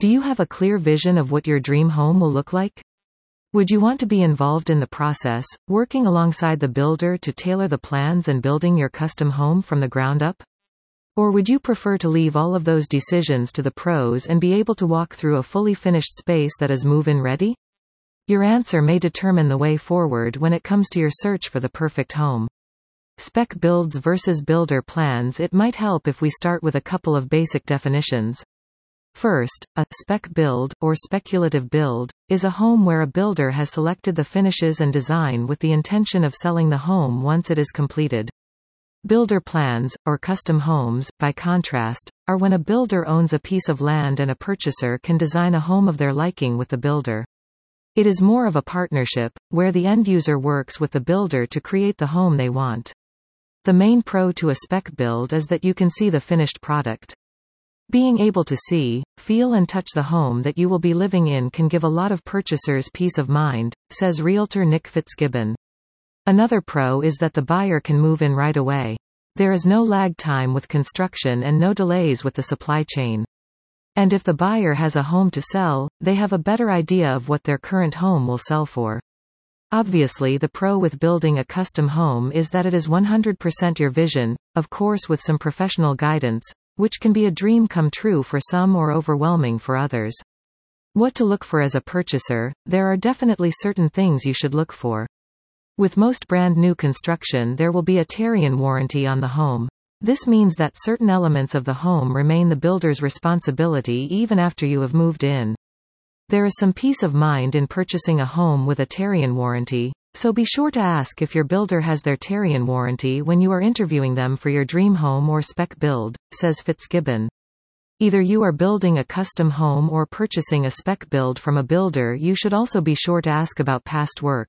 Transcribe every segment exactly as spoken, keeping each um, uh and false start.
Do you have a clear vision of what your dream home will look like? Would you want to be involved in the process, working alongside the builder to tailor the plans and building your custom home from the ground up? Or would you prefer to leave all of those decisions to the pros and be able to walk through a fully finished space that is move-in ready? Your answer may determine the way forward when it comes to your search for the perfect home. Spec builds versus builder plans. It might help if we start with a couple of basic definitions. First, a spec build, or speculative build, is a home where a builder has selected the finishes and design with the intention of selling the home once it is completed. Builder plans, or custom homes, by contrast, are when a builder owns a piece of land and a purchaser can design a home of their liking with the builder. It is more of a partnership, where the end user works with the builder to create the home they want. The main pro to a spec build is that you can see the finished product. Being able to see, feel and touch the home that you will be living in can give a lot of purchasers peace of mind, says realtor Nick Fitzgibbon. Another pro is that the buyer can move in right away. There is no lag time with construction and no delays with the supply chain. And if the buyer has a home to sell, they have a better idea of what their current home will sell for. Obviously, the pro with building a custom home is that it is one hundred percent your vision, of course with some professional guidance, which can be a dream come true for some or overwhelming for others. What to look for as a purchaser? There are definitely certain things you should look for. With most brand new construction, there will be a Tarion warranty on the home. This means that certain elements of the home remain the builder's responsibility even after you have moved in. There is some peace of mind in purchasing a home with a Tarion warranty, so be sure to ask if your builder has their Tarion warranty when you are interviewing them for your dream home or spec build, says Fitzgibbon. Either you are building a custom home or purchasing a spec build from a builder, you should also be sure to ask about past work.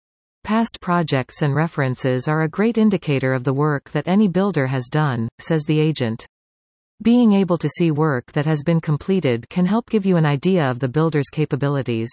Past projects and references are a great indicator of the work that any builder has done, says the agent. Being able to see work that has been completed can help give you an idea of the builder's capabilities.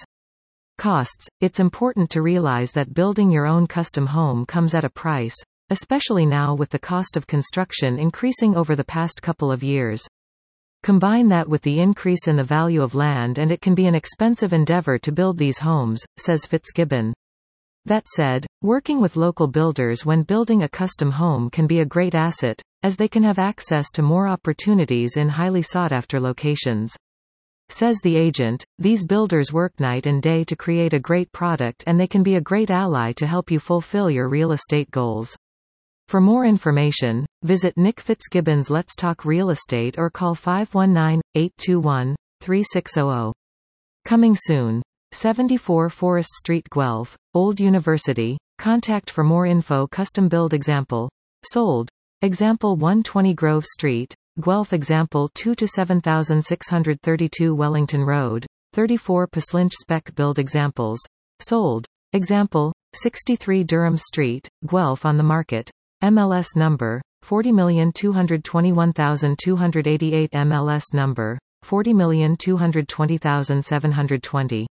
Costs. It's important to realize that building your own custom home comes at a price, especially now with the cost of construction increasing over the past couple of years. Combine that with the increase in the value of land and it can be an expensive endeavor to build these homes, says Fitzgibbon. That said, working with local builders when building a custom home can be a great asset, as they can have access to more opportunities in highly sought-after locations. Says the agent, these builders work night and day to create a great product and they can be a great ally to help you fulfill your real estate goals. For more information, visit Nick Fitzgibbon's Let's Talk Real Estate or call five one nine, eight two one, three six zero zero. Coming soon. seventy-four Forest Street, Guelph, Old University. Contact for more info. Custom build example. Sold. Example one twenty Grove Street, Guelph. Example two to seven six three two Wellington Road, thirty-four Paslinch spec build examples. Sold. Example sixty-three Durham Street, Guelph. On the market. M L S number forty million two hundred twenty-one thousand two hundred eighty-eight. M L S number forty million two hundred twenty thousand seven hundred twenty.